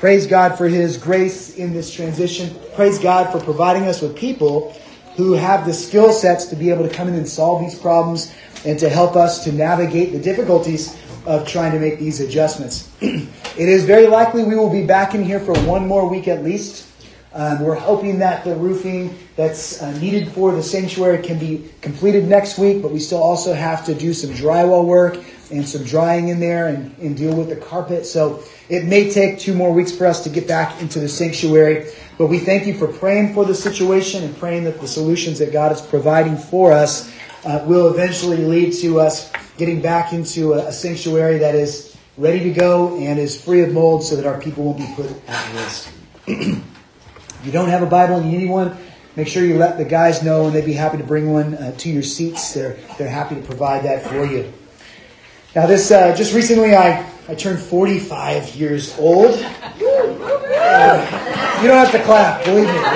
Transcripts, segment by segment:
Praise God for His grace in this transition. Praise God for providing us with people who have the skill sets to be able to come in and solve these problems and to help us to navigate the difficulties of trying to make these adjustments. It is very likely we will be back in here for one more week at least. We're hoping that the roofing that's needed for the sanctuary can be completed next week, but we still also have to do some drywall work and some drying in there and deal with the carpet. So it may take 2 more weeks for us to get back into the sanctuary. But we thank you for praying for the situation and praying that the solutions that God is providing for us will eventually lead to us getting back into a sanctuary that is ready to go and is free of mold so that our people won't be put at risk. If you don't have a Bible and you need one, make sure you let the guys know and they'd be happy to bring one to your seats. They're happy to provide that for you. Now this, just recently I turned 45 years old. You don't have to clap, believe me.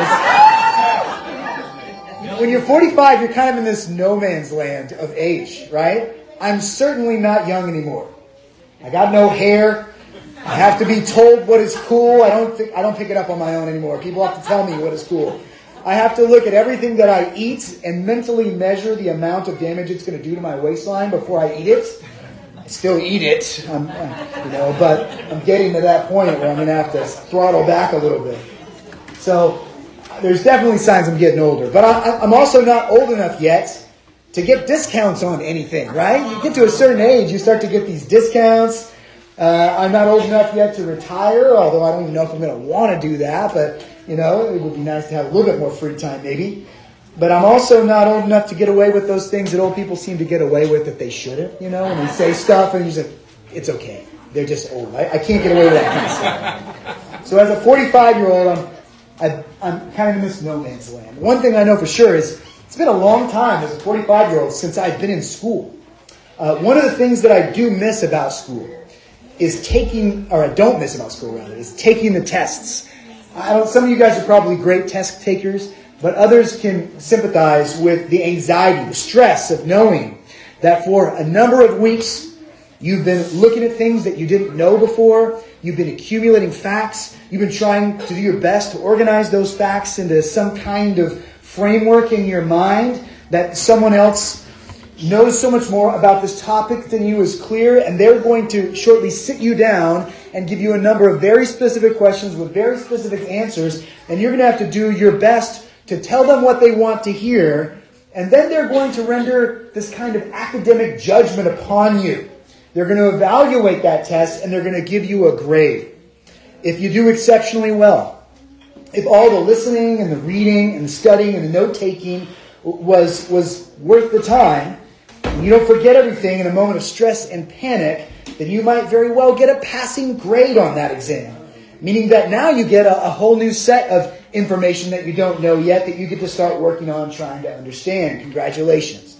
When you're 45, you're kind of in this no man's land of age, right? I'm certainly not young anymore. I got no hair. I have to be told what is cool. I don't pick it up on my own anymore. People have to tell me what is cool. I have to look at everything that I eat and mentally measure the amount of damage it's going to do to my waistline before I eat it. I still eat it, but I'm getting to that point where I'm going to have to throttle back a little bit. So there's definitely signs I'm getting older. But I'm also not old enough yet to get discounts on anything, right? You get to a certain age, you start to get these discounts. I'm not old enough yet to retire, although I don't even know if I'm going to want to do that. But, it would be nice to have a little bit more free time maybe. But I'm also not old enough to get away with those things that old people seem to get away with that they shouldn't, when they say stuff and you say, it's okay. They're just old. I can't get away with that kind of stuff. So as a 45-year-old, I'm kind of in this no man's land. One thing I know for sure is it's been a long time as a 45-year-old since I've been in school. One of the things that I do miss about school is taking the tests. Some of you guys are probably great test takers, but others can sympathize with the anxiety, the stress of knowing that for a number of weeks you've been looking at things that you didn't know before. You've been accumulating facts. You've been trying to do your best to organize those facts into some kind of framework in your mind that someone else knows so much more about this topic than you is clear, and they're going to shortly sit you down and give you a number of very specific questions with very specific answers, and you're going to have to do your best to tell them what they want to hear, and then they're going to render this kind of academic judgment upon you. They're going to evaluate that test, and they're going to give you a grade. If you do exceptionally well, if all the listening and the reading and the studying and the note-taking was worth the time, and you don't forget everything in a moment of stress and panic, then you might very well get a passing grade on that exam. Meaning that now you get a whole new set of information that you don't know yet that you get to start working on trying to understand. Congratulations.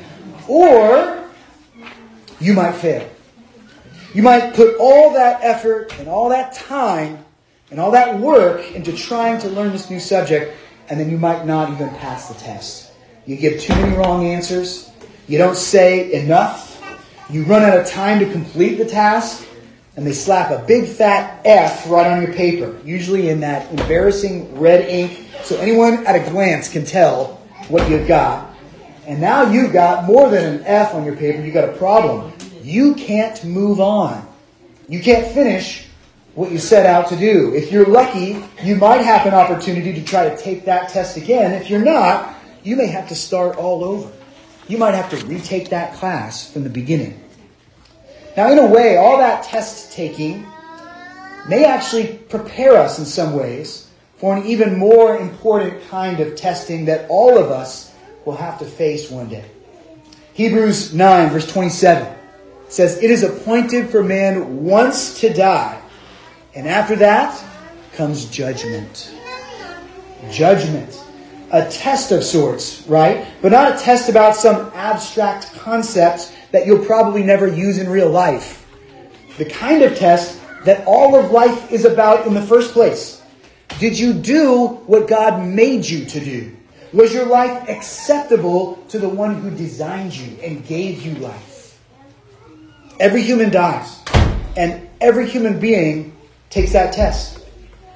Or you might fail. You might put all that effort and all that time and all that work into trying to learn this new subject, and then you might not even pass the test. You give too many wrong answers. You don't say enough. You run out of time to complete the task, and they slap a big fat F right on your paper, usually in that embarrassing red ink, so anyone at a glance can tell what you've got. And now you've got more than an F on your paper. You've got a problem. You can't move on. You can't finish what you set out to do. If you're lucky, you might have an opportunity to try to take that test again. If you're not, you may have to start all over. You might have to retake that class from the beginning. Now, in a way, all that test taking may actually prepare us in some ways for an even more important kind of testing that all of us will have to face one day. Hebrews 9, verse 27 says, "It is appointed for man once to die, and after that comes judgment." Judgment. A test of sorts, right? But not a test about some abstract concept that you'll probably never use in real life. The kind of test that all of life is about in the first place. Did you do what God made you to do? Was your life acceptable to the one who designed you and gave you life? Every human dies, and every human being takes that test.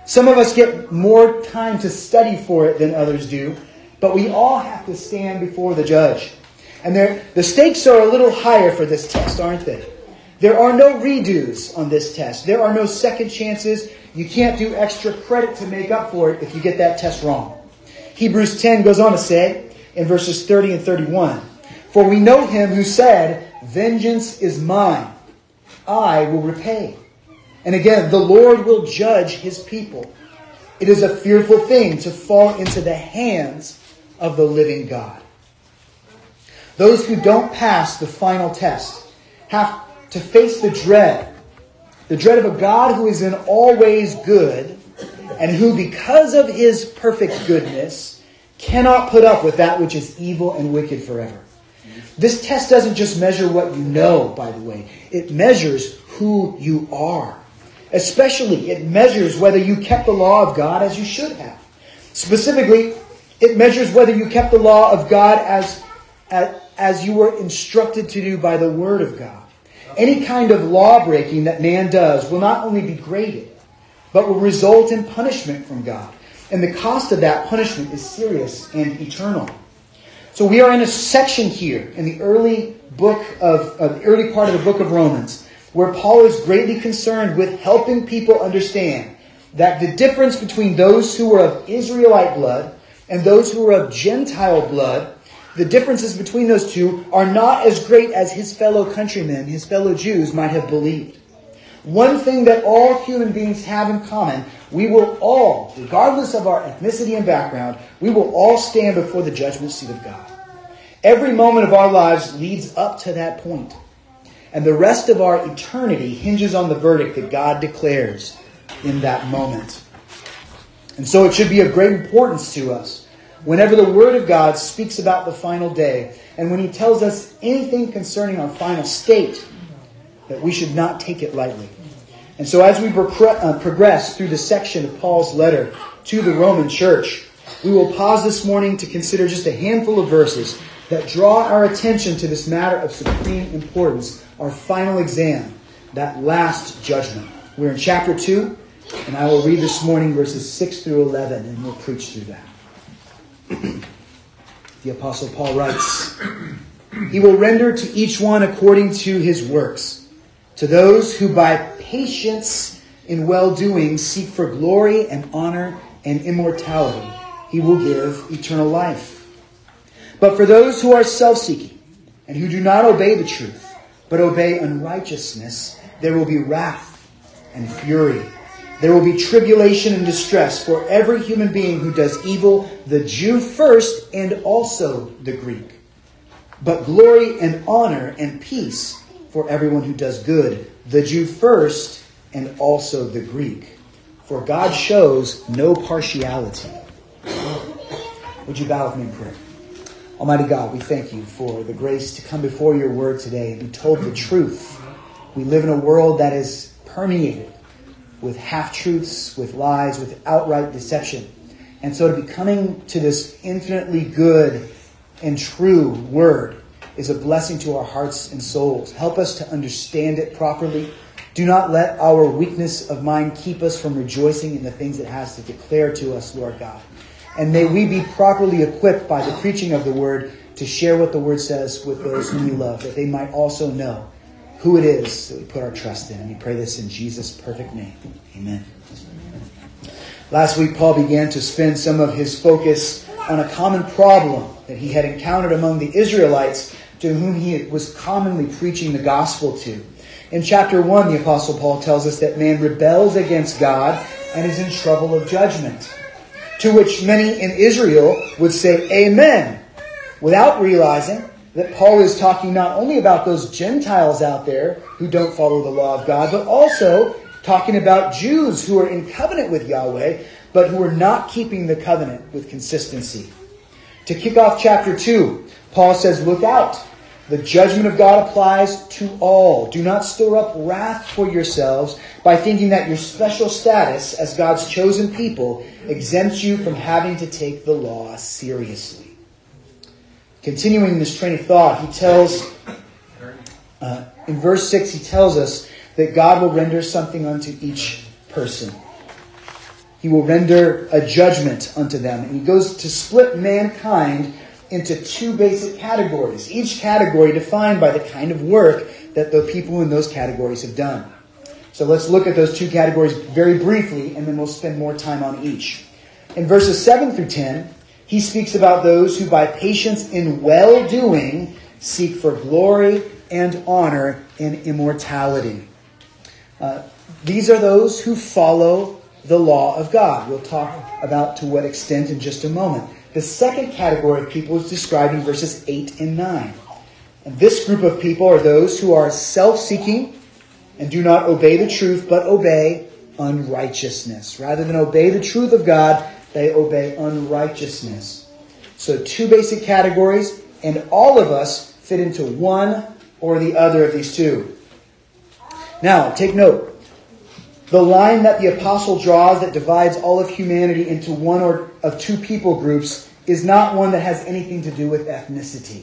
Some of us get more time to study for it than others do, but we all have to stand before the judge. And the stakes are a little higher for this test, aren't they? There are no redos on this test. There are no second chances. You can't do extra credit to make up for it if you get that test wrong. Hebrews 10 goes on to say, in verses 30 and 31, "For we know him who said, 'Vengeance is mine, I will repay.' And again, 'The Lord will judge his people.' It is a fearful thing to fall into the hands of the living God." Those who don't pass the final test have to face the dread of a God who is in all ways good, and who, because of his perfect goodness, cannot put up with that which is evil and wicked forever. This test doesn't just measure what you know, by the way. It measures who you are. Especially, it measures whether you kept the law of God as you should have. Specifically, it measures whether you kept the law of God as you were instructed to do by the Word of God. Any kind of law breaking that man does will not only be graded, but will result in punishment from God. And the cost of that punishment is serious and eternal. So we are in a section here in the early part of the book of Romans, where Paul is greatly concerned with helping people understand that the difference between those who were of Israelite blood and those who were of Gentile blood, the differences between those two are not as great as his fellow countrymen, his fellow Jews, might have believed. One thing that all human beings have in common, we will all, regardless of our ethnicity and background, we will all stand before the judgment seat of God. Every moment of our lives leads up to that point. And the rest of our eternity hinges on the verdict that God declares in that moment. And so it should be of great importance to us whenever the Word of God speaks about the final day, and when he tells us anything concerning our final state, that we should not take it lightly. And so as we progress through the section of Paul's letter to the Roman church, we will pause this morning to consider just a handful of verses that draw our attention to this matter of supreme importance, our final exam, that last judgment. We're in chapter 2, and I will read this morning verses 6 through 11, and we'll preach through that. The Apostle Paul writes, "He will render to each one according to his works. To those who by patience in well-doing seek for glory and honor and immortality, he will give eternal life. But for those who are self-seeking and who do not obey the truth, but obey unrighteousness, there will be wrath and fury. There will be tribulation and distress for every human being who does evil, the Jew first and also the Greek. But glory and honor and peace for everyone who does good, the Jew first and also the Greek. For God shows no partiality." Would you bow with me in prayer? Almighty God, we thank you for the grace to come before your word today and be told the truth. We live in a world that is permeated with half-truths, with lies, with outright deception. And so to be coming to this infinitely good and true word is a blessing to our hearts and souls. Help us to understand it properly. Do not let our weakness of mind keep us from rejoicing in the things it has to declare to us, Lord God. And may we be properly equipped by the preaching of the word to share what the word says with those whom we love, that they might also know who it is that we put our trust in. And we pray this in Jesus' perfect name. Amen. Last week, Paul began to spend some of his focus on a common problem that he had encountered among the Israelites to whom he was commonly preaching the gospel to. In chapter 1, the Apostle Paul tells us that man rebels against God and is in trouble of judgment. To which many in Israel would say amen, without realizing that Paul is talking not only about those Gentiles out there who don't follow the law of God, but also talking about Jews who are in covenant with Yahweh, but who are not keeping the covenant with consistency. To kick off chapter 2, Paul says, "Look out. The judgment of God applies to all. Do not store up wrath for yourselves by thinking that your special status as God's chosen people exempts you from having to take the law seriously." Continuing this train of thought, he tells, in verse 6, he tells us that God will render something unto each person. He will render a judgment unto them. And he goes to split mankind into two basic categories, each category defined by the kind of work that the people in those categories have done. So let's look at those two categories very briefly, and then we'll spend more time on each. In verses 7 through 10, he speaks about those who by patience in well-doing seek for glory and honor and immortality. These are those who follow the law of God. We'll talk about to what extent in just a moment. The second category of people is described in verses 8 and 9. And this group of people are those who are self-seeking and do not obey the truth, but obey unrighteousness. Rather than obey the truth of God, they obey unrighteousness. So two basic categories, and all of us fit into one or the other of these two. Now, take note. The line that the apostle draws that divides all of humanity into one or of two people groups is not one that has anything to do with ethnicity.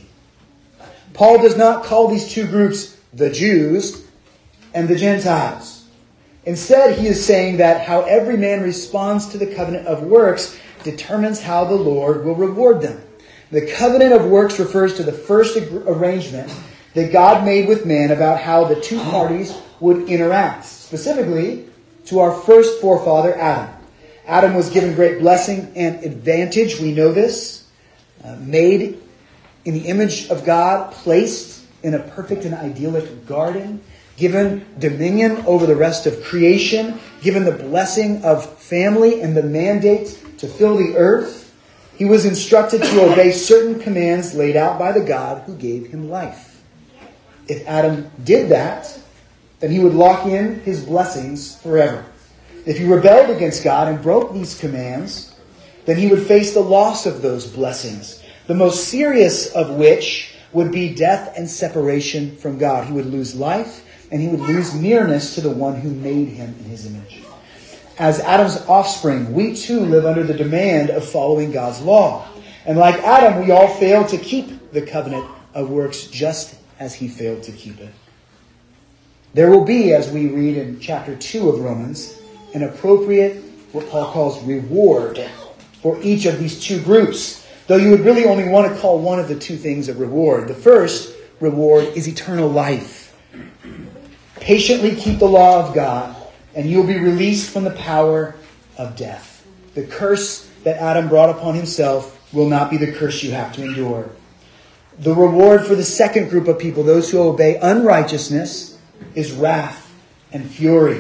Paul does not call these two groups the Jews and the Gentiles. Instead, he is saying that how every man responds to the covenant of works determines how the Lord will reward them. The covenant of works refers to the first arrangement that God made with man about how the two parties would interact. Specifically, to our first forefather, Adam. Adam was given great blessing and advantage. We know this. Made in the image of God, placed in a perfect and idyllic garden, given dominion over the rest of creation, given the blessing of family and the mandate to fill the earth. He was instructed to obey certain commands laid out by the God who gave him life. If Adam did that, then he would lock in his blessings forever. If he rebelled against God and broke these commands, then he would face the loss of those blessings, the most serious of which would be death and separation from God. He would lose life, and he would lose nearness to the one who made him in his image. As Adam's offspring, we too live under the demand of following God's law. And like Adam, we all fail to keep the covenant of works just as he failed to keep it. There will be, as we read in chapter 2 of Romans, an appropriate, what Paul calls reward for each of these two groups. Though you would really only want to call one of the two things a reward. The first reward is eternal life. Patiently keep the law of God, and you'll be released from the power of death. The curse that Adam brought upon himself will not be the curse you have to endure. The reward for the second group of people, those who obey unrighteousness, is wrath and fury.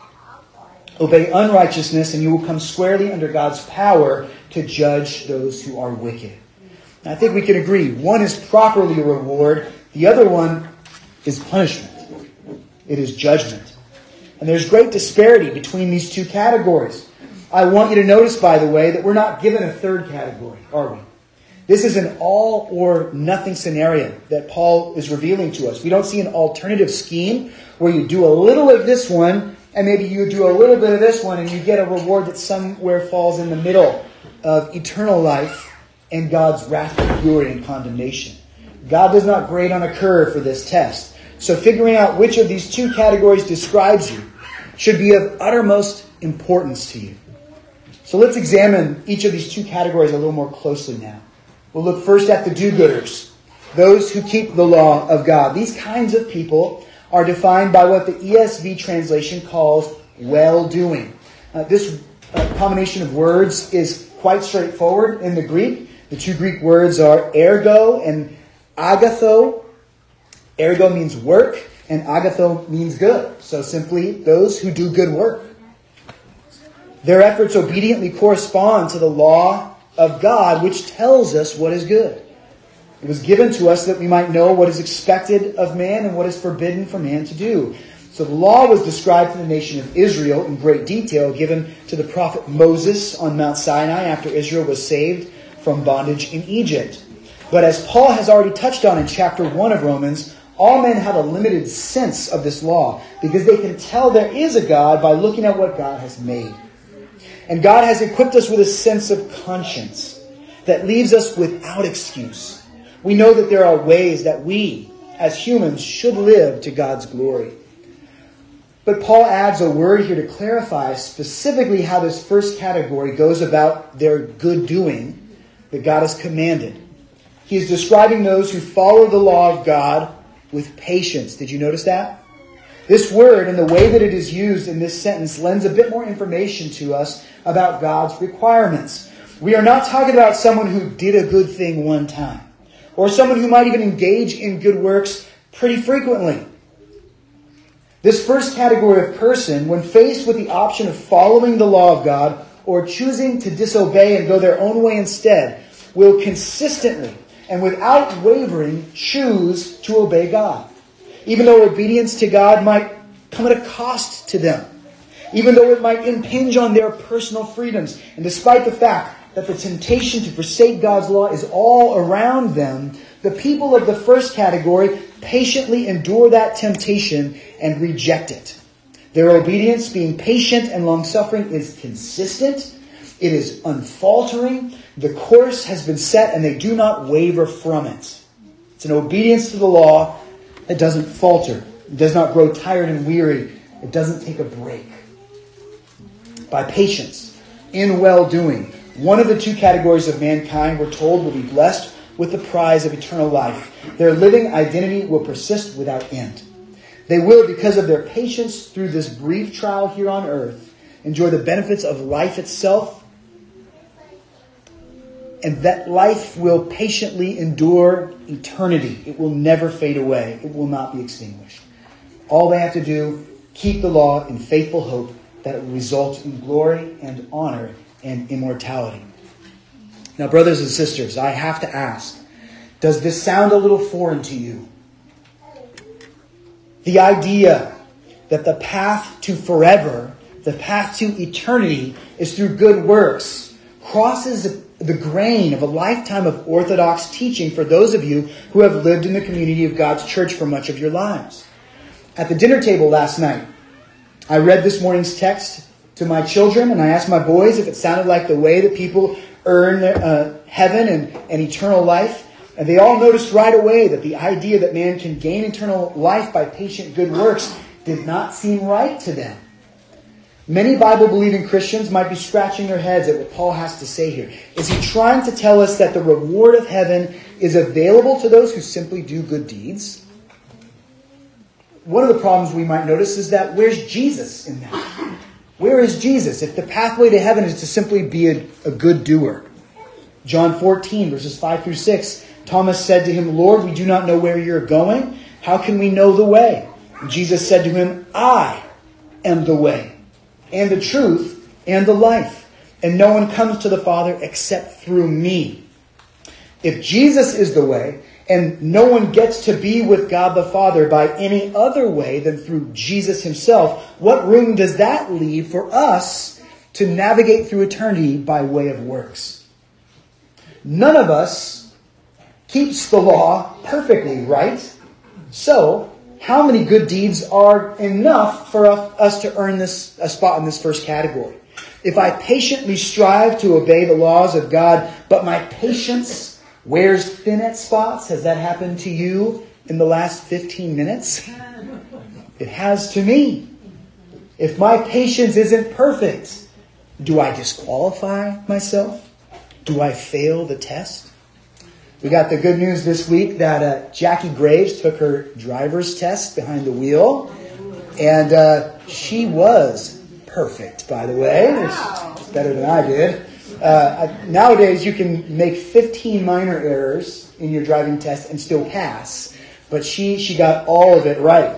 Obey unrighteousness, and you will come squarely under God's power to judge those who are wicked. And I think we can agree. One is properly a reward. The other one is punishment. It is judgment. And there's great disparity between these two categories. I want you to notice, by the way, that we're not given a third category, are we? This is an all or nothing scenario that Paul is revealing to us. We don't see an alternative scheme where you do a little of this one and maybe you do a little bit of this one and you get a reward that somewhere falls in the middle of eternal life and God's wrath and fury and condemnation. God does not grade on a curve for this test. So figuring out which of these two categories describes you should be of uttermost importance to you. So let's examine each of these two categories a little more closely now. We'll look first at the do-gooders, those who keep the law of God. These kinds of people are defined by what the ESV translation calls well-doing. This combination of words is quite straightforward in the Greek. The two Greek words are ergo and agatho. Ergo means work, and agatho means good. So simply, those who do good work. Their efforts obediently correspond to the law of God, which tells us what is good. It was given to us that we might know what is expected of man and what is forbidden for man to do. So the law was described to the nation of Israel in great detail, given to the prophet Moses on Mount Sinai after Israel was saved from bondage in Egypt. But as Paul has already touched on in chapter 1 of Romans, all men have a limited sense of this law because they can tell there is a God by looking at what God has made. And God has equipped us with a sense of conscience that leaves us without excuse. We know that there are ways that we, as humans, should live to God's glory. But Paul adds a word here to clarify specifically how this first category goes about their good doing that God has commanded. He is describing those who follow the law of God with patience. Did you notice that? This word and the way that it is used in this sentence lends a bit more information to us about God's requirements. We are not talking about someone who did a good thing one time, or someone who might even engage in good works pretty frequently. This first category of person, when faced with the option of following the law of God or choosing to disobey and go their own way instead, will consistently and without wavering choose to obey God. Even though obedience to God might come at a cost to them. Even though it might impinge on their personal freedoms. And despite the fact that the temptation to forsake God's law is all around them, the people of the first category patiently endure that temptation and reject it. Their obedience, being patient and long-suffering, is consistent. It is unfaltering. The course has been set and they do not waver from it. It's an obedience to the law that doesn't falter. It does not grow tired and weary. It doesn't take a break. By patience, in well-doing, one of the two categories of mankind, we're told, will be blessed with the prize of eternal life. Their living identity will persist without end. They will, because of their patience through this brief trial here on earth, enjoy the benefits of life itself. And that life will patiently endure eternity. It will never fade away. It will not be extinguished. All they have to do, keep the law in faithful hope that it will result in glory and honor and immortality. Now, brothers and sisters, I have to ask, does this sound a little foreign to you? The idea that the path to forever, the path to eternity, is through good works, crosses the grain of a lifetime of orthodox teaching for those of you who have lived in the community of God's church for much of your lives. At the dinner table last night, I read this morning's text to my children, and I asked my boys if it sounded like the way that people earn heaven and eternal life. And they all noticed right away that the idea that man can gain eternal life by patient good works did not seem right to them. Many Bible-believing Christians might be scratching their heads at what Paul has to say here. Is he trying to tell us that the reward of heaven is available to those who simply do good deeds? One of the problems we might notice is that where's Jesus in that? Where is Jesus if the pathway to heaven is to simply be a good doer? John 14, verses 5 through 6, Thomas said to him, "Lord, we do not know where you're going. How can we know the way?" And Jesus said to him, "I am the way, and the truth, and the life. And no one comes to the Father except through me." If Jesus is the way, and no one gets to be with God the Father by any other way than through Jesus himself, what room does that leave for us to navigate through eternity by way of works? None of us keeps the law perfectly, right? So, how many good deeds are enough for us to earn a spot in this first category? If I patiently strive to obey the laws of God, but my patience wears thin at spots, has that happened to you in the last 15 minutes? It has to me. If my patience isn't perfect, do I disqualify myself? Do I fail the test? We got the good news this week that Jackie Graves took her driver's test behind the wheel. And she was perfect, by the way. It's better than I did. Nowadays, you can make 15 minor errors in your driving test and still pass. But she got all of it right?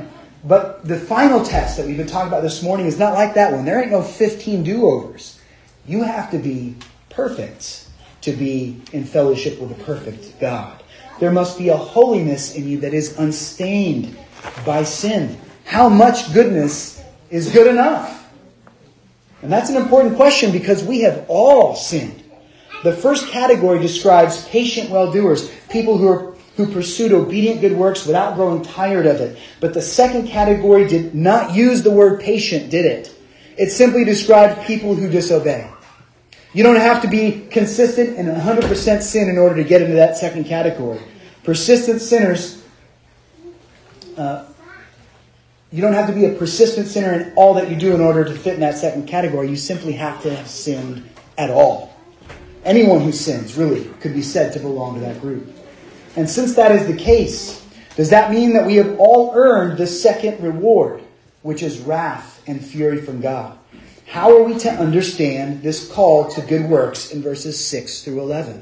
But the final test that we've been talking about this morning is not like that one. There ain't no 15 do-overs. You have to be perfect to be in fellowship with a perfect God. There must be a holiness in you that is unstained by sin. How much goodness is good enough? And that's an important question because we have all sinned. The first category describes patient well-doers, people who pursued obedient good works without growing tired of it. But the second category did not use the word patient, did it? It simply described people who disobey. You don't have to be consistent in 100% sin in order to get into that second category. Persistent sinners, You don't have to be a persistent sinner in all that you do in order to fit in that second category. You simply have to have sinned at all. Anyone who sins really could be said to belong to that group. And since that is the case, does that mean that we have all earned the second reward, which is wrath and fury from God? How are we to understand this call to good works in verses 6 through 11?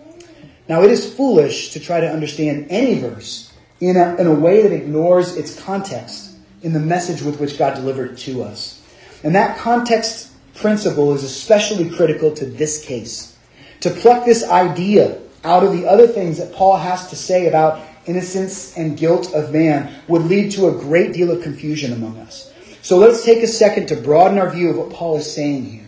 Now, it is foolish to try to understand any verse in a way that ignores its context in the message with which God delivered it to us. And that context principle is especially critical to this case. To pluck this idea out of the other things that Paul has to say about innocence and guilt of man would lead to a great deal of confusion among us. So let's take a second to broaden our view of what Paul is saying here.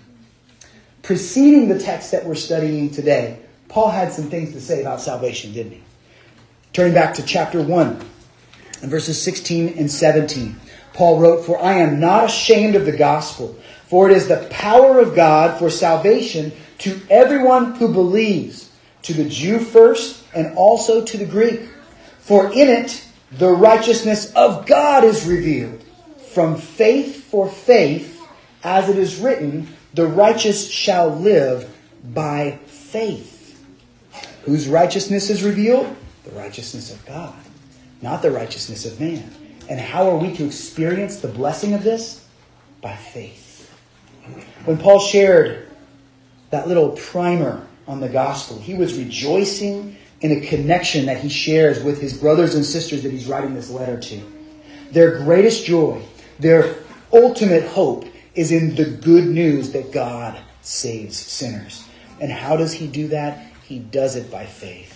Preceding the text that we're studying today, Paul had some things to say about salvation, didn't he? Turning back to chapter 1 and verses 16 and 17. Paul wrote, "For I am not ashamed of the gospel, for it is the power of God for salvation to everyone who believes, to the Jew first and also to the Greek. For in it the righteousness of God is revealed, from faith for faith, as it is written, the righteous shall live by faith." Whose righteousness is revealed? The righteousness of God, not the righteousness of man. And how are we to experience the blessing of this? By faith. When Paul shared that little primer on the gospel, he was rejoicing in a connection that he shares with his brothers and sisters that he's writing this letter to. Their greatest joy, their ultimate hope is in the good news that God saves sinners. And how does he do that? He does it by faith.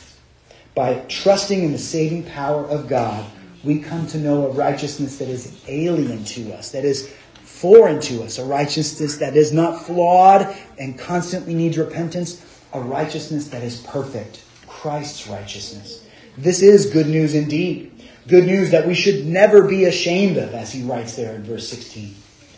By trusting in the saving power of God, we come to know a righteousness that is alien to us, that is foreign to us, a righteousness that is not flawed and constantly needs repentance, a righteousness that is perfect, Christ's righteousness. This is good news indeed. Good news that we should never be ashamed of, as he writes there in verse 16.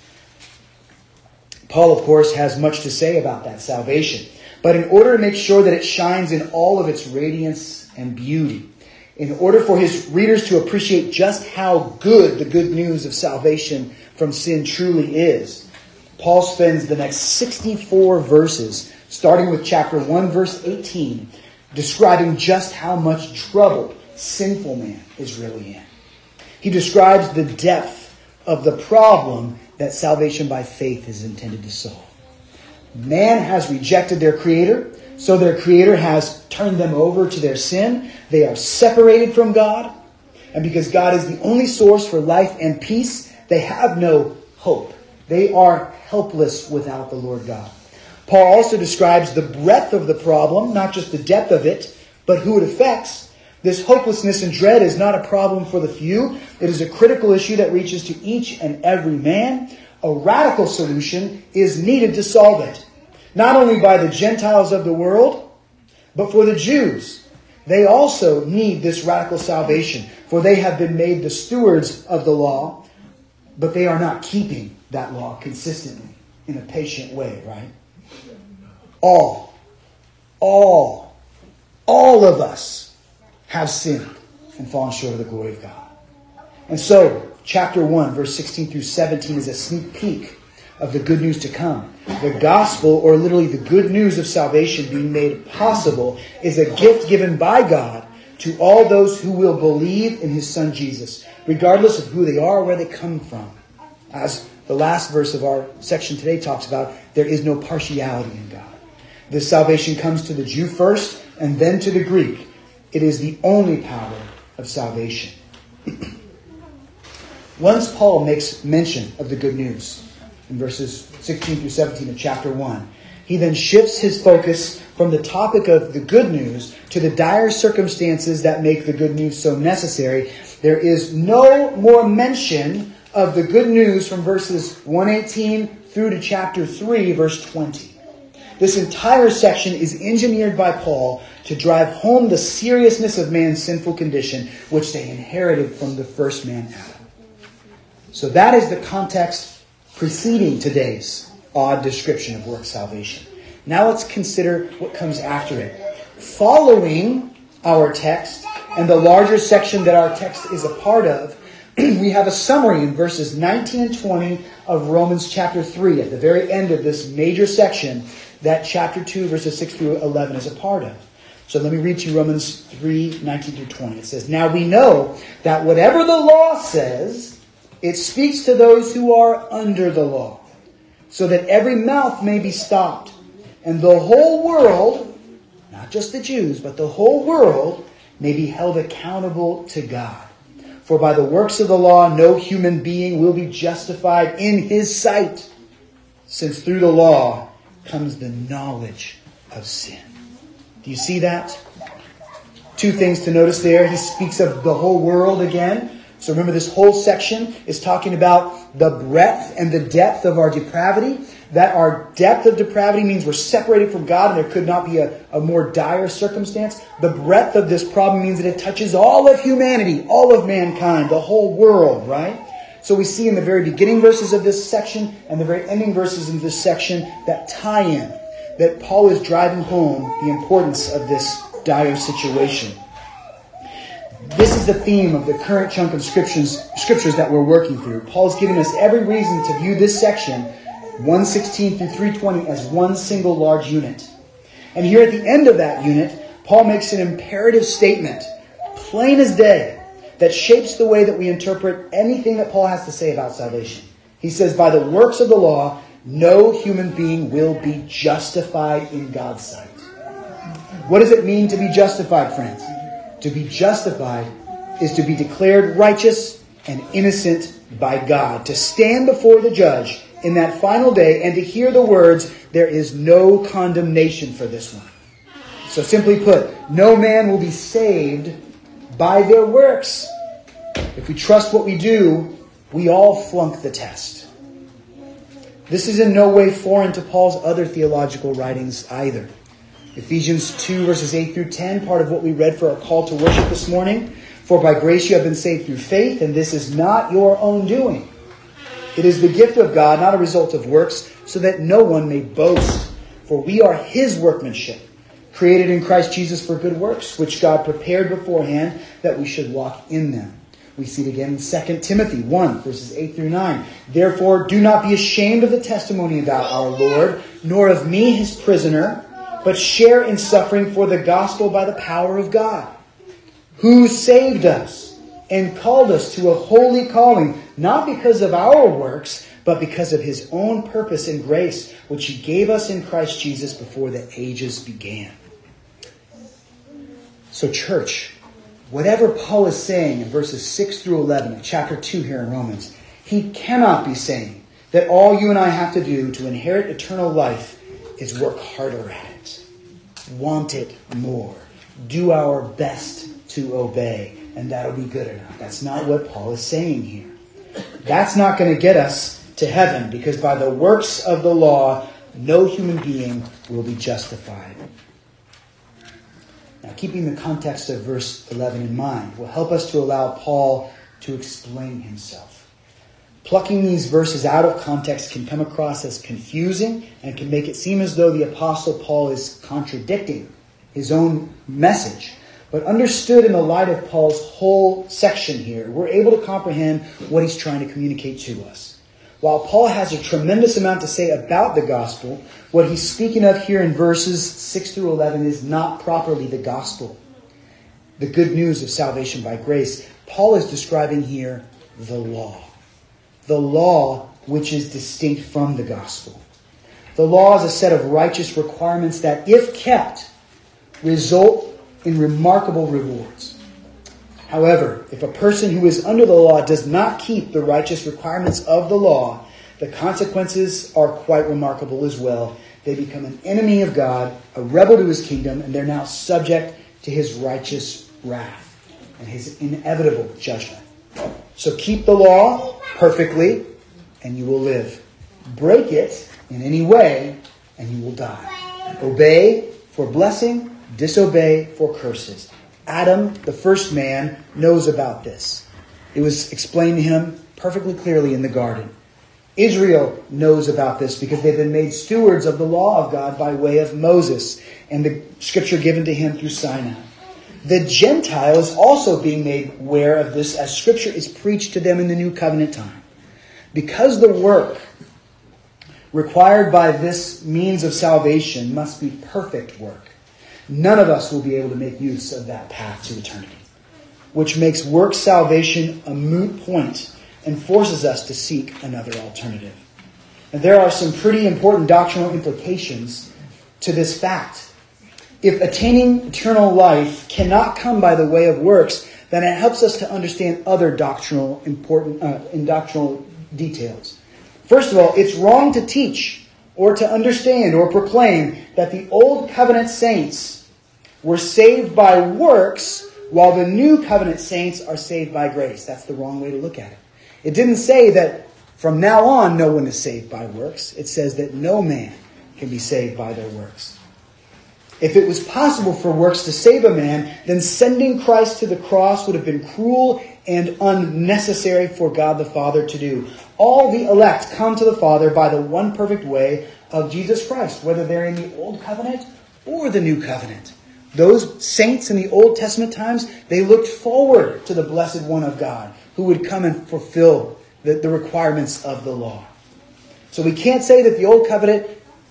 Paul, of course, has much to say about that salvation. But in order to make sure that it shines in all of its radiance and beauty, in order for his readers to appreciate just how good the good news of salvation from sin truly is, Paul spends the next 64 verses, starting with chapter 1, verse 18, describing just how much trouble sinful man is really in. He describes the depth of the problem that salvation by faith is intended to solve. Man has rejected their Creator, so their Creator has turned them over to their sin. They are separated from God. And because God is the only source for life and peace, they have no hope. They are helpless without the Lord God. Paul also describes the breadth of the problem, not just the depth of it, but who it affects. This hopelessness and dread is not a problem for the few. It is a critical issue that reaches to each and every man. A radical solution is needed to solve it. Not only by the Gentiles of the world, but for the Jews. They also need this radical salvation, for they have been made the stewards of the law, but they are not keeping that law consistently in a patient way, right? All of us have sinned and fallen short of the glory of God. And so, chapter 1, verse 16 through 17 is a sneak peek of the good news to come. The gospel, or literally the good news of salvation being made possible, is a gift given by God to all those who will believe in his Son Jesus, regardless of who they are or where they come from. As the last verse of our section today talks about, there is no partiality in God. This salvation comes to the Jew first and then to the Greek. It is the only power of salvation. Once Paul makes mention of the good news in verses 16 through 17 of chapter 1, he then shifts his focus from the topic of the good news to the dire circumstances that make the good news so necessary. There is no more mention of the good news from verses 118 through to chapter 3, verse 20. This entire section is engineered by Paul to drive home the seriousness of man's sinful condition, which they inherited from the first man, Adam. So that is the context preceding today's odd description of work salvation. Now let's consider what comes after it. Following our text and the larger section that our text is a part of, we have a summary in verses 19 and 20 of Romans chapter 3 at the very end of this major section that chapter 2, verses 6 through 11 is a part of. So let me read to you Romans 3, 19 through 20. It says, "Now we know that whatever the law says, it speaks to those who are under the law, so that every mouth may be stopped, and the whole world, not just the Jews, but the whole world, may be held accountable to God. For by the works of the law, no human being will be justified in his sight, since through the law comes the knowledge of sin." Do you see that? Two things to notice there. He speaks of the whole world again. So remember, this whole section is talking about the breadth and the depth of our depravity. That our depth of depravity means we're separated from God and there could not be a more dire circumstance. The breadth of this problem means that it touches all of humanity, all of mankind, the whole world, right? So we see in the very beginning verses of this section and the very ending verses in this section that tie in, that Paul is driving home the importance of this dire situation. This is the theme of the current chunk of scriptures that we're working through. Paul's giving us every reason to view this section, 116 through 320, as one single large unit. And here at the end of that unit, Paul makes an imperative statement, plain as day, that shapes the way that we interpret anything that Paul has to say about salvation. He says, by the works of the law, no human being will be justified in God's sight. What does it mean to be justified, friends? To be justified is to be declared righteous and innocent by God. To stand before the judge in that final day and to hear the words, there is no condemnation for this one. So simply put, no man will be saved by their works. If we trust what we do, we all flunk the test. This is in no way foreign to Paul's other theological writings either. Ephesians 2 verses 8 through 10, part of what we read for our call to worship this morning. For by grace you have been saved through faith, and this is not your own doing. It is the gift of God, not a result of works, so that no one may boast. For we are his workmanship, created in Christ Jesus for good works, which God prepared beforehand that we should walk in them. We see it again in 2 Timothy 1, verses 8 through 9. Therefore, do not be ashamed of the testimony about our Lord, nor of me, his prisoner, but share in suffering for the gospel by the power of God, who saved us and called us to a holy calling, not because of our works, but because of his own purpose and grace, which he gave us in Christ Jesus before the ages began. So church, whatever Paul is saying in verses 6 through 11 of chapter 2 here in Romans, he cannot be saying that all you and I have to do to inherit eternal life is work harder at it, want it more, do our best to obey, and that'll be good enough. That's not what Paul is saying here. That's not going to get us to heaven, because by the works of the law, no human being will be justified. Now, keeping the context of verse 11 in mind will help us to allow Paul to explain himself. Plucking these verses out of context can come across as confusing and can make it seem as though the Apostle Paul is contradicting his own message. But understood in the light of Paul's whole section here, we're able to comprehend what he's trying to communicate to us. While Paul has a tremendous amount to say about the gospel, what he's speaking of here in verses 6 through 11 is not properly the gospel, the good news of salvation by grace. Paul is describing here the law which is distinct from the gospel. The law is a set of righteous requirements that, if kept, result in remarkable rewards. However, if a person who is under the law does not keep the righteous requirements of the law, the consequences are quite remarkable as well. They become an enemy of God, a rebel to his kingdom, and they're now subject to his righteous wrath and his inevitable judgment. So keep the law perfectly, and you will live. Break it in any way, and you will die. Obey for blessing, disobey for curses. Adam, the first man, knows about this. It was explained to him perfectly clearly in the garden. Israel knows about this because they've been made stewards of the law of God by way of Moses and the scripture given to him through Sinai. The Gentile is also being made aware of this as Scripture is preached to them in the New Covenant time. Because the work required by this means of salvation must be perfect work, none of us will be able to make use of that path to eternity, which makes work salvation a moot point and forces us to seek another alternative. And there are some pretty important doctrinal implications to this fact. If attaining eternal life cannot come by the way of works, then it helps us to understand other doctrinal details. First of all, it's wrong to teach or to understand or proclaim that the Old Covenant saints were saved by works while the New Covenant saints are saved by grace. That's the wrong way to look at it. It didn't say that from now on no one is saved by works. It says that no man can be saved by their works. If it was possible for works to save a man, then sending Christ to the cross would have been cruel and unnecessary for God the Father to do. All the elect come to the Father by the one perfect way of Jesus Christ, whether they're in the Old Covenant or the New Covenant. Those saints in the Old Testament times, they looked forward to the Blessed One of God who would come and fulfill the requirements of the law. So we can't say that the Old Covenant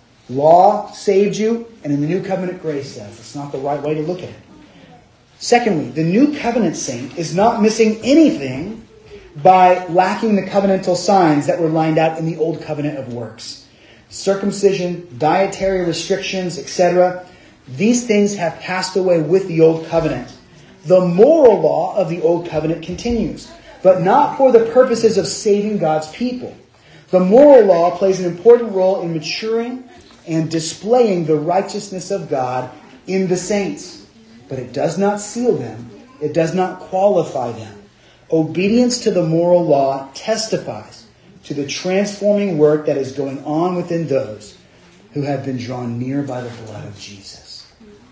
law saved you, and in the New Covenant grace does. It's not the right way to look at it. Secondly, the New Covenant saint is not missing anything by lacking the covenantal signs that were lined out in the Old Covenant of works. Circumcision, dietary restrictions, etc. These things have passed away with the Old Covenant. The moral law of the Old Covenant continues, but not for the purposes of saving God's people. The moral law plays an important role in maturing and displaying the righteousness of God in the saints. But it does not seal them. It does not qualify them. Obedience to the moral law testifies to the transforming work that is going on within those who have been drawn near by the blood of Jesus.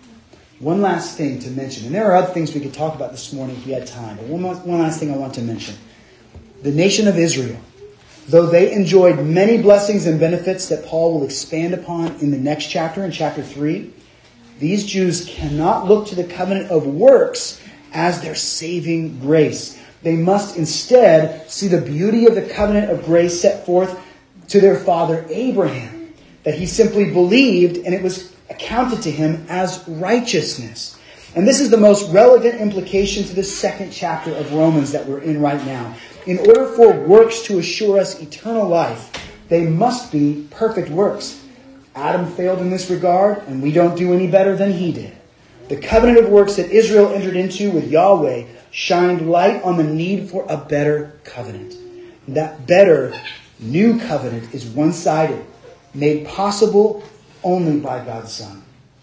One last thing to mention, and there are other things we could talk about this morning if we had time, but one last thing I want to mention. The nation of Israel, though they enjoyed many blessings and benefits that Paul will expand upon in the next chapter, in chapter 3, these Jews cannot look to the covenant of works as their saving grace. They must instead see the beauty of the covenant of grace set forth to their father Abraham, that he simply believed and it was accounted to him as righteousness. And this is the most relevant implication to the second chapter of Romans that we're in right now. In order for works to assure us eternal life, they must be perfect works. Adam failed in this regard, and we don't do any better than he did. The covenant of works that Israel entered into with Yahweh shined light on the need for a better covenant. That better new covenant is one-sided, made possible only by God's Son.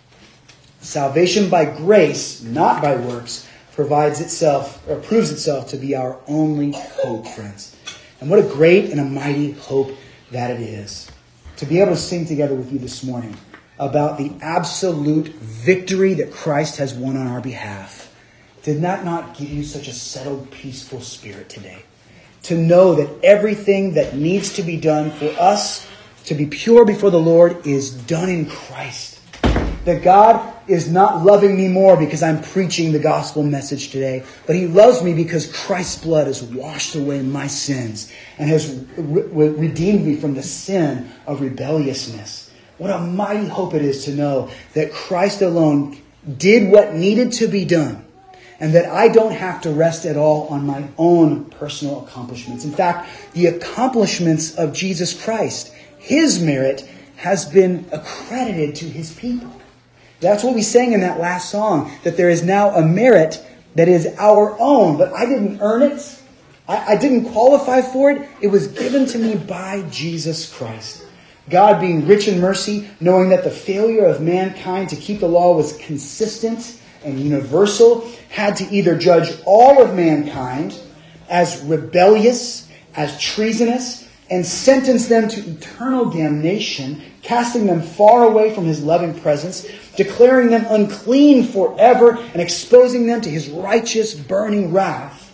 Salvation by grace, not by works, proves itself to be our only hope, friends. And what a great and a mighty hope that it is. To be able to sing together with you this morning about the absolute victory that Christ has won on our behalf. Did that not give you such a settled, peaceful spirit today? To know that everything that needs to be done for us to be pure before the Lord is done in Christ. That God is not loving me more because I'm preaching the gospel message today, but He loves me because Christ's blood has washed away my sins and has redeemed me from the sin of rebelliousness. What a mighty hope it is to know that Christ alone did what needed to be done, and that I don't have to rest at all on my own personal accomplishments. In fact, the accomplishments of Jesus Christ, His merit, has been accredited to His people. That's what we sang in that last song, that there is now a merit that is our own, but I didn't earn it. I didn't qualify for it. It was given to me by Jesus Christ. God, being rich in mercy, knowing that the failure of mankind to keep the law was consistent and universal, had to either judge all of mankind as rebellious, as treasonous, and sentence them to eternal damnation, casting them far away from His loving presence, declaring them unclean forever, and exposing them to His righteous, burning wrath.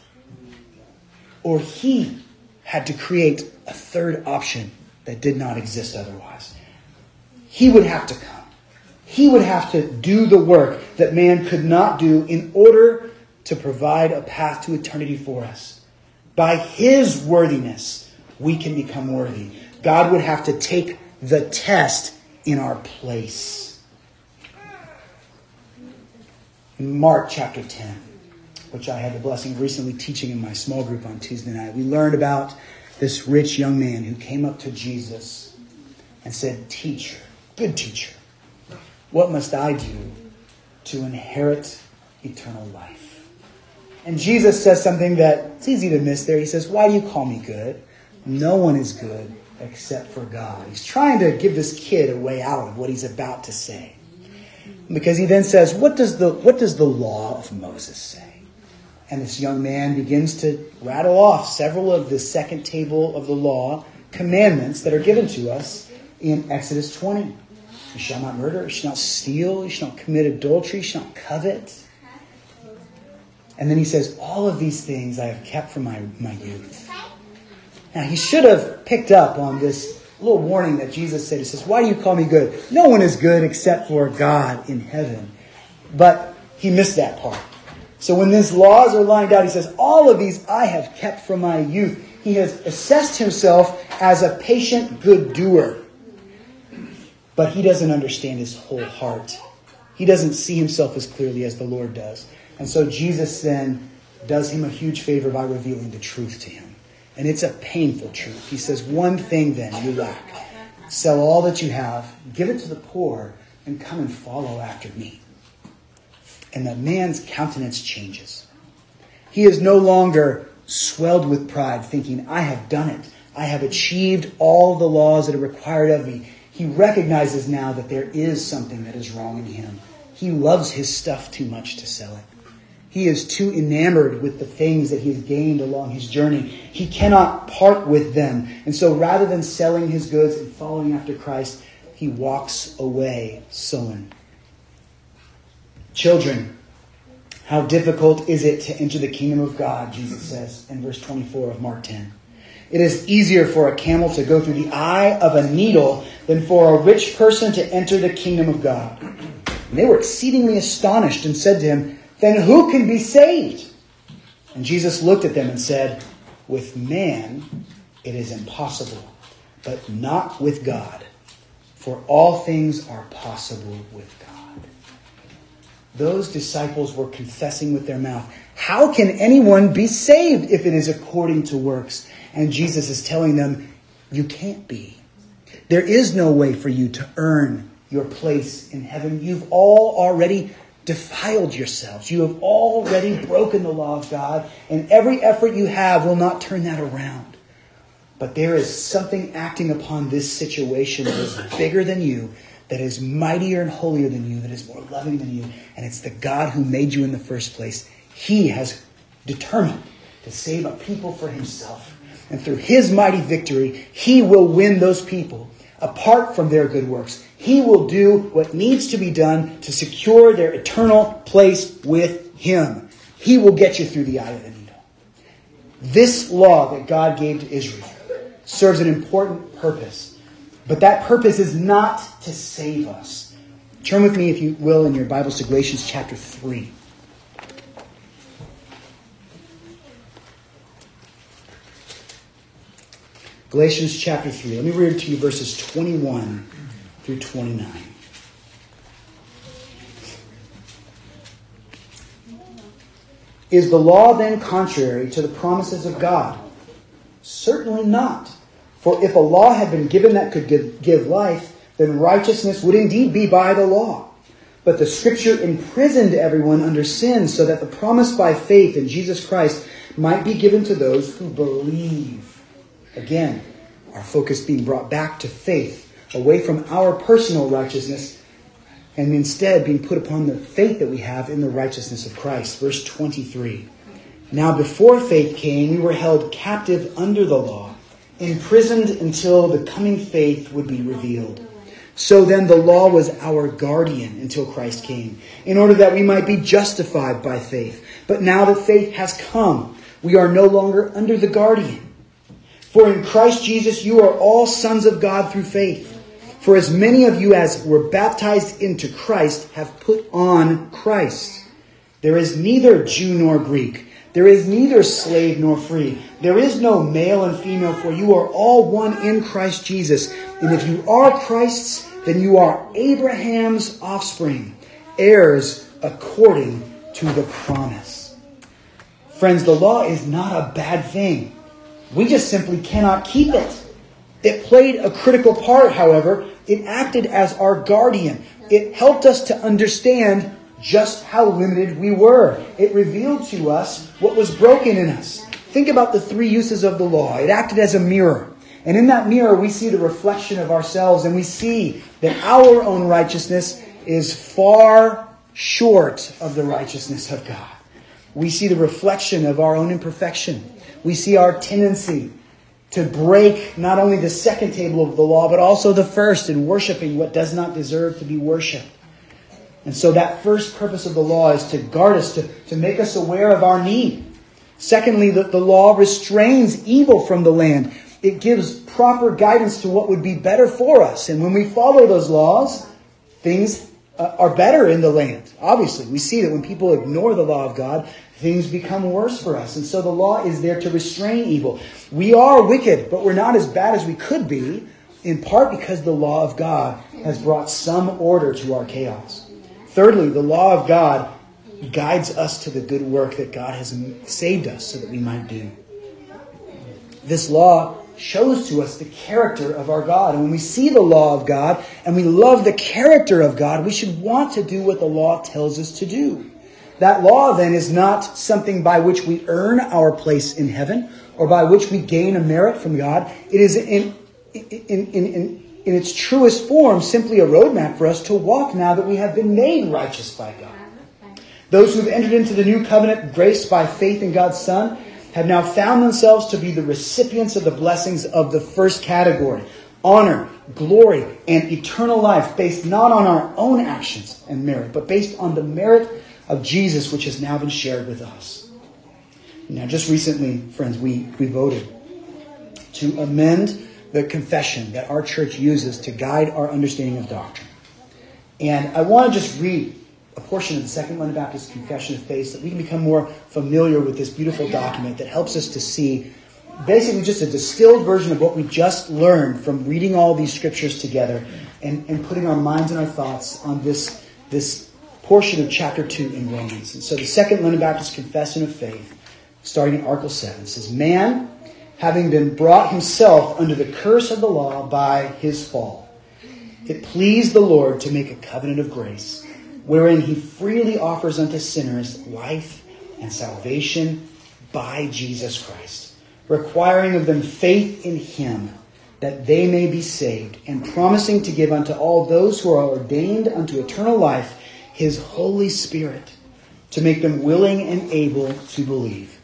Or He had to create a third option that did not exist otherwise. He would have to come. He would have to do the work that man could not do in order to provide a path to eternity for us. By His worthiness, we can become worthy. God would have to take the test in our place. In Mark chapter 10, which I had the blessing of recently teaching in my small group on Tuesday night, we learned about this rich young man who came up to Jesus and said, "Teacher, good teacher, what must I do to inherit eternal life?" And Jesus says something that's easy to miss there. He says, "Why do you call me good? No one is good except for God." He's trying to give this kid a way out of what he's about to say. Because he then says, what does the law of Moses say? And this young man begins to rattle off several of the second table of the law commandments that are given to us in Exodus 20. You shall not murder, you shall not steal, you shall not commit adultery, you shall not covet. And then he says, all of these things I have kept from my youth. Now he should have picked up on this little warning that Jesus said. He says, "Why do you call me good? No one is good except for God in heaven." But he missed that part. So when these laws are lined out, he says, all of these I have kept from my youth. He has assessed himself as a patient good doer. But he doesn't understand his whole heart. He doesn't see himself as clearly as the Lord does. And so Jesus then does him a huge favor by revealing the truth to him. And it's a painful truth. He says, one thing then you lack. Sell all that you have, give it to the poor, and come and follow after me. And the man's countenance changes. He is no longer swelled with pride, thinking, I have done it. I have achieved all the laws that are required of me. He recognizes now that there is something that is wrong in him. He loves his stuff too much to sell it. He is too enamored with the things that he has gained along his journey. He cannot part with them. And so rather than selling his goods and following after Christ, he walks away sullen. Children, how difficult is it to enter the kingdom of God, Jesus says in verse 24 of Mark 10. It is easier for a camel to go through the eye of a needle than for a rich person to enter the kingdom of God. And they were exceedingly astonished and said to him, then who can be saved? And Jesus looked at them and said, with man it is impossible, but not with God. For all things are possible with God. Those disciples were confessing with their mouth, how can anyone be saved if it is according to works? And Jesus is telling them, you can't be. There is no way for you to earn your place in heaven. You've all already defiled yourselves. You have already broken the law of God, and every effort you have will not turn that around. But there is something acting upon this situation that is bigger than you, that is mightier and holier than you, that is more loving than you, and it's the God who made you in the first place. He has determined to save a people for himself. And through his mighty victory, he will win those people apart from their good works. He will do what needs to be done to secure their eternal place with him. He will get you through the eye of the needle. This law that God gave to Israel serves an important purpose. But that purpose is not to save us. Turn with me, if you will, in your Bibles to Galatians chapter 3. Galatians chapter 3. Let me read to you verses 21 through 29. Is the law then contrary to the promises of God? Certainly not. For if a law had been given that could give life, then righteousness would indeed be by the law. But the Scripture imprisoned everyone under sin, so that the promise by faith in Jesus Christ might be given to those who believe. Again, our focus being brought back to faith, away from our personal righteousness, and instead being put upon the faith that we have in the righteousness of Christ. Verse 23. Now before faith came, we were held captive under the law, imprisoned until the coming faith would be revealed. So then the law was our guardian until Christ came, in order that we might be justified by faith. But now that faith has come, we are no longer under the guardian. For in Christ Jesus you are all sons of God through faith. For as many of you as were baptized into Christ have put on Christ. There is neither Jew nor Greek. There is neither slave nor free. There is no male and female, for you are all one in Christ Jesus. And if you are Christ's, then you are Abraham's offspring, heirs according to the promise. Friends, the law is not a bad thing. We just simply cannot keep it. It played a critical part, however. It acted as our guardian. It helped us to understand just how limited we were. It revealed to us what was broken in us. Think about the three uses of the law. It acted as a mirror. And in that mirror, we see the reflection of ourselves, and we see that our own righteousness is far short of the righteousness of God. We see the reflection of our own imperfection. We see our tendency to break not only the second table of the law, but also the first, in worshiping what does not deserve to be worshipped. And so that first purpose of the law is to guard us, to make us aware of our need. Secondly, the law restrains evil from the land. It gives proper guidance to what would be better for us. And when we follow those laws, things are better in the land. Obviously, we see that when people ignore the law of God, things become worse for us. And so the law is there to restrain evil. We are wicked, but we're not as bad as we could be, in part because the law of God has brought some order to our chaos. Thirdly, the law of God guides us to the good work that God has saved us so that we might do. This law shows to us the character of our God. And when we see the law of God and we love the character of God, we should want to do what the law tells us to do. That law then is not something by which we earn our place in heaven or by which we gain a merit from God. It is in its truest form simply a roadmap for us to walk now that we have been made righteous by God. Those who have entered into the new covenant of grace by faith in God's Son have now found themselves to be the recipients of the blessings of the first category. Honor, glory, and eternal life based not on our own actions and merit, but based on the merit of Jesus, which has now been shared with us. Now, just recently, friends, we voted to amend the confession that our church uses to guide our understanding of doctrine. And I want to just read a portion of the Second London Baptist Confession of Faith so that we can become more familiar with this beautiful document that helps us to see basically just a distilled version of what we just learned from reading all these scriptures together and putting our minds and our thoughts on this portion of chapter 2 in Romans. And so the Second London Baptist Confession of Faith, starting in Article 7, says, "Man, having been brought himself under the curse of the law by his fall, it pleased the Lord to make a covenant of grace, wherein he freely offers unto sinners life and salvation by Jesus Christ, requiring of them faith in him, that they may be saved, and promising to give unto all those who are ordained unto eternal life his Holy Spirit, to make them willing and able to believe."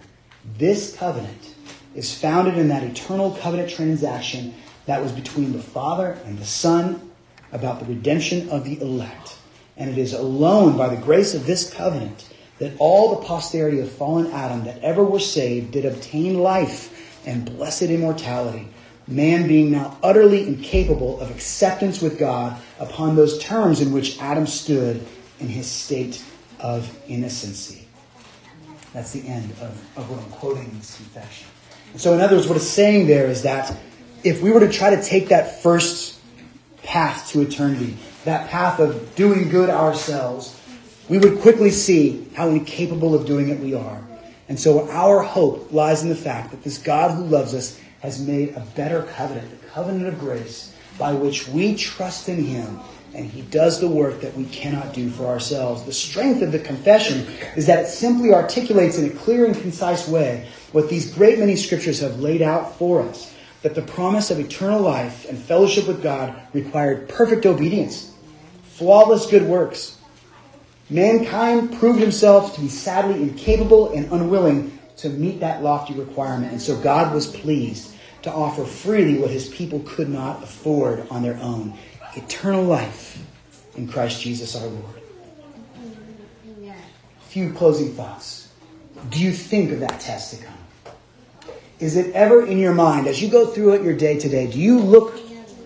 This covenant is founded in that eternal covenant transaction that was between the Father and the Son about the redemption of the elect. And it is alone by the grace of this covenant that all the posterity of fallen Adam that ever were saved did obtain life and blessed immortality, man being now utterly incapable of acceptance with God upon those terms in which Adam stood in his state of innocency. That's the end of what I'm quoting in this confession. And so in other words, what it's saying there is that if we were to try to take that first path to eternity, that path of doing good ourselves, we would quickly see how incapable of doing it we are. And so our hope lies in the fact that this God who loves us has made a better covenant, the covenant of grace, by which we trust in him, and he does the work that we cannot do for ourselves. The strength of the confession is that it simply articulates in a clear and concise way what these great many scriptures have laid out for us, that the promise of eternal life and fellowship with God required perfect obedience, flawless good works. Mankind proved himself to be sadly incapable and unwilling to meet that lofty requirement. And so God was pleased to offer freely what his people could not afford on their own: eternal life in Christ Jesus our Lord. A few closing thoughts. Do you think of that test to come? Is it ever in your mind, as you go through it your day to day, do you look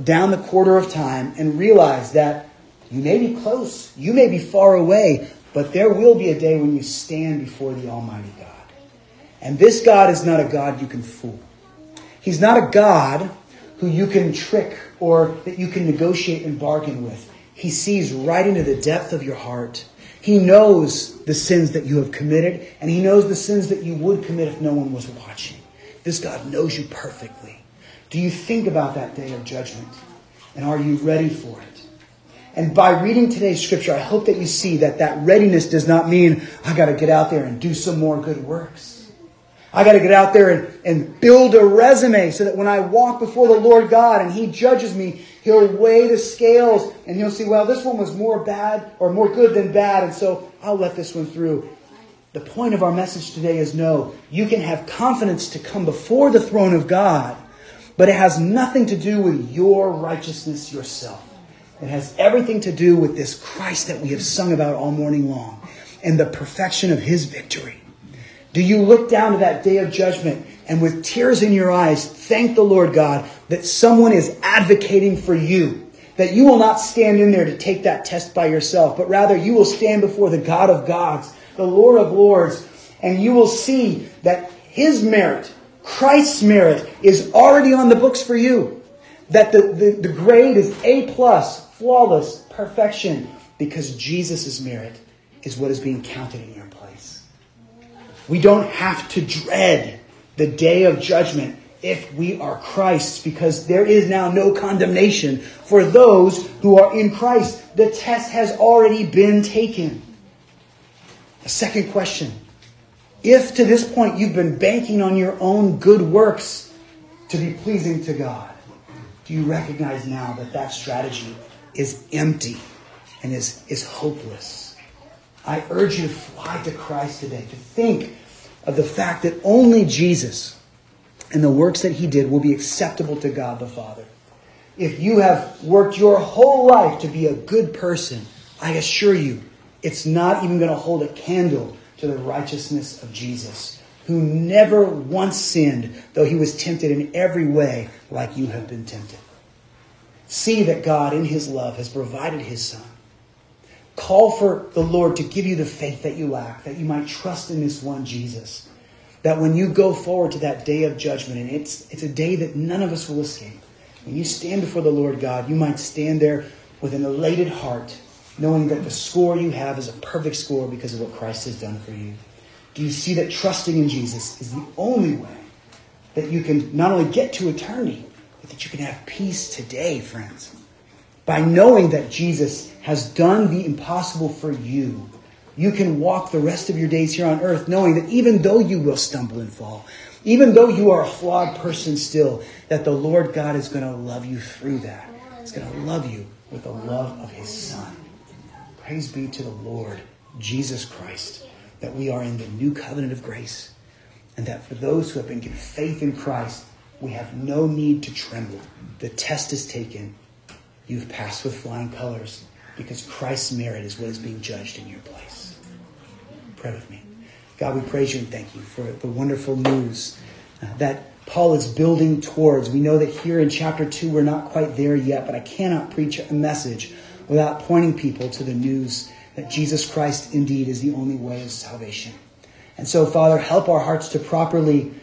look down the corridor of time and realize that you may be close, you may be far away, but there will be a day when you stand before the Almighty God. And this God is not a God you can fool. He's not a God who you can trick or that you can negotiate and bargain with. He sees right into the depth of your heart. He knows the sins that you have committed, and He knows the sins that you would commit if no one was watching. This God knows you perfectly. Do you think about that day of judgment? And are you ready for it? And by reading today's scripture, I hope that you see that that readiness does not mean, I got to get out there and do some more good works. I got to get out there and build a resume so that when I walk before the Lord God and He judges me, He'll weigh the scales and He'll see, well, this one was more bad or more good than bad, and so I'll let this one through. The point of our message today is no, you can have confidence to come before the throne of God, but it has nothing to do with your righteousness yourself. It has everything to do with this Christ that we have sung about all morning long and the perfection of His victory. Do you look down to that day of judgment and with tears in your eyes thank the Lord God that someone is advocating for you? That you will not stand in there to take that test by yourself, but rather you will stand before the God of gods, the Lord of lords, and you will see that His merit, Christ's merit, is already on the books for you. That the grade is A+, flawless, perfection, because Jesus' merit is what is being counted in your place. We don't have to dread the day of judgment if we are Christ's, because there is now no condemnation for those who are in Christ. The test has already been taken. A second question. If to this point you've been banking on your own good works to be pleasing to God, do you recognize now that that strategy is empty and is hopeless? I urge you to fly to Christ today, to think of the fact that only Jesus and the works that He did will be acceptable to God the Father. If you have worked your whole life to be a good person, I assure you, it's not even going to hold a candle to the righteousness of Jesus, who never once sinned, though He was tempted in every way like you have been tempted. See that God, in His love, has provided His Son. Call for the Lord to give you the faith that you lack, that you might trust in this one Jesus. That when you go forward to that day of judgment, and it's a day that none of us will escape, when you stand before the Lord God, you might stand there with an elated heart, knowing that the score you have is a perfect score because of what Christ has done for you. Do you see that trusting in Jesus is the only way that you can not only get to eternity, but that you can have peace today, friends? By knowing that Jesus has done the impossible for you, you can walk the rest of your days here on earth knowing that even though you will stumble and fall, even though you are a flawed person still, that the Lord God is going to love you through that. He's going to love you with the love of His Son. Praise be to the Lord Jesus Christ, that we are in the new covenant of grace, and that for those who have been given faith in Christ, we have no need to tremble. The test is taken. You've passed with flying colors because Christ's merit is what is being judged in your place. Pray with me. God, we praise You and thank You for the wonderful news that Paul is building towards. We know that here in chapter 2, we're not quite there yet, but I cannot preach a message without pointing people to the news that Jesus Christ indeed is the only way of salvation. And so, Father, help our hearts to properly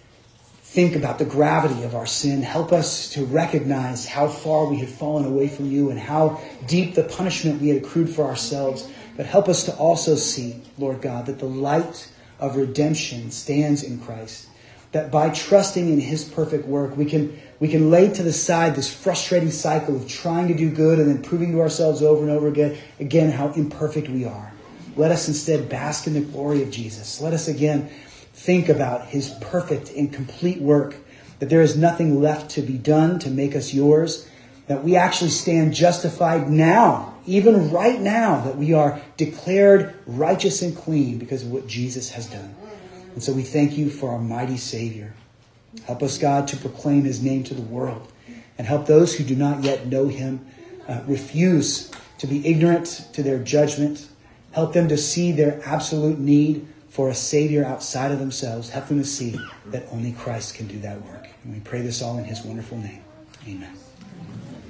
think about the gravity of our sin. Help us to recognize how far we have fallen away from You and how deep the punishment we had accrued for ourselves. But help us to also see, Lord God, that the light of redemption stands in Christ. That by trusting in His perfect work, we can lay to the side this frustrating cycle of trying to do good and then proving to ourselves over and over again how imperfect we are. Let us instead bask in the glory of Jesus. Let us again think about His perfect and complete work, that there is nothing left to be done to make us Yours, that we actually stand justified now, even right now, that we are declared righteous and clean because of what Jesus has done. And so we thank You for our mighty Savior. Help us, God, to proclaim His name to the world, and help those who do not yet know Him refuse to be ignorant to their judgment. Help them to see their absolute need for a Savior outside of themselves. Help them to see that only Christ can do that work. And we pray this all in His wonderful name. Amen.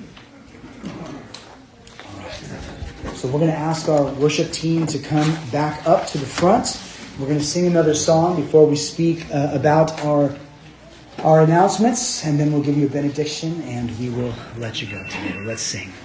So we're going to ask our worship team to come back up to the front. We're going to sing another song before we speak about our announcements, and then we'll give you a benediction, and we will let you go today. Let's sing.